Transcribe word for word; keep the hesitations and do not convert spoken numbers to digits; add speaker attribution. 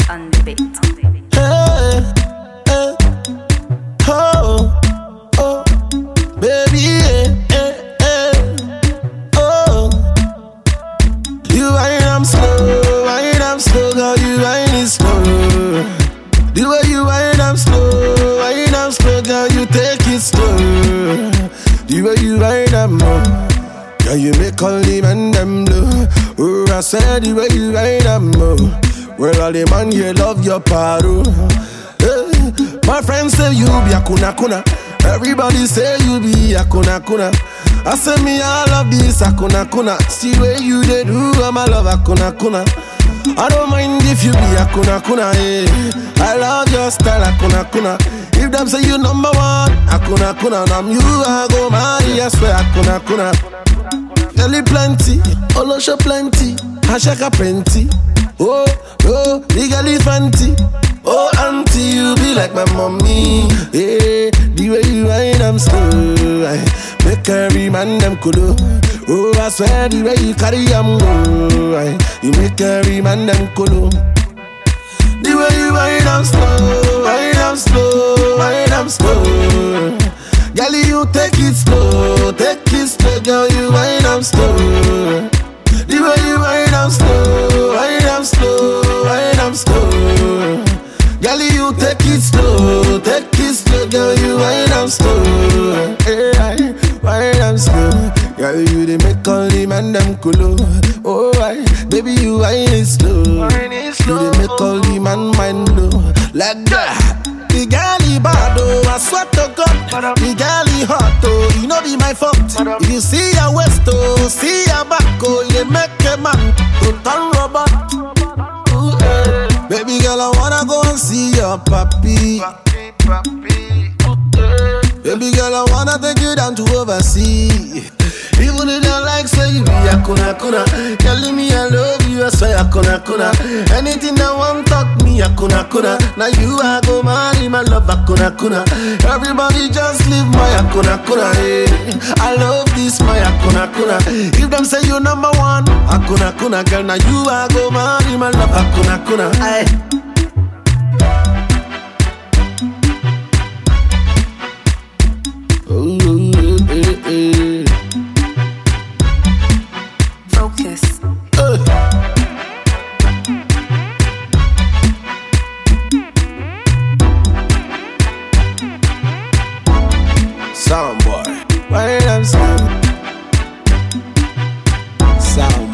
Speaker 1: on the beat.
Speaker 2: Hey, hey, oh, oh, baby, hey, hey, hey, oh. You wind up slow, wind up slow, girl, you wind it slow. The way you wind up slow, wind up slow, girl, you take it slow. The way you wind up more, girl, you make all the men them blue. Oh, I said the way you wind up more. Well, all the man here love your paro. Hey, my friends say you be a kuna kuna. Everybody say you be a kuna kuna. I say me I love this a kuna kuna. See where you they do, I'm a love a kuna kuna. I don't mind if you be a kuna kuna. Hey. I love your style a kuna kuna. If them say you number one, a kuna kuna. And I'm you, I go marry, I swear a kuna kuna. Nelly plenty, Olosho plenty, Ashaka plenty. Oh, oh, big elephant. Oh, auntie, you be like my mommy. Yeah, the way you wind them slow, I make every man them cool. Oh, I swear the way you carry them go, I, you make every man them cool. The way you wind them slow, wind them slow, wind them slow. Girl, you take it slow, take it slow, girl, you wind them slow. The way you wind up slow, wind up slow, wind up slow. Girl, you take it slow, take it slow, girl, you wind up slow. Hey, wind up slow. Girl, you they make all the man them cool. Oh, I, baby, you wind it slow. You they make all the man mind blow. Like that. The girl he bad oh, I swear to God. The girl he hot oh, you know be my fault. If you see your waist oh, see your back oh, you make a man to turn robot. Ooh, eh. Baby girl, I wanna go and see your papi. Baby girl, I wanna take you down to overseas. Even if you like say you be a kuna kuna, telling me I love you, I swear a kuna kuna. Anything that want talk me a kuna kuna. Now you I go marry my love a kuna kuna. Everybody just leave my a kuna kuna. Hey. I love this my a kuna kuna. If them say you number one, a kuna kuna girl. Now you I go marry my love a kuna kuna. Aye. Oh, eh, eh.
Speaker 1: Focus.
Speaker 2: Uh. Sound boy, why I'm slow? Sound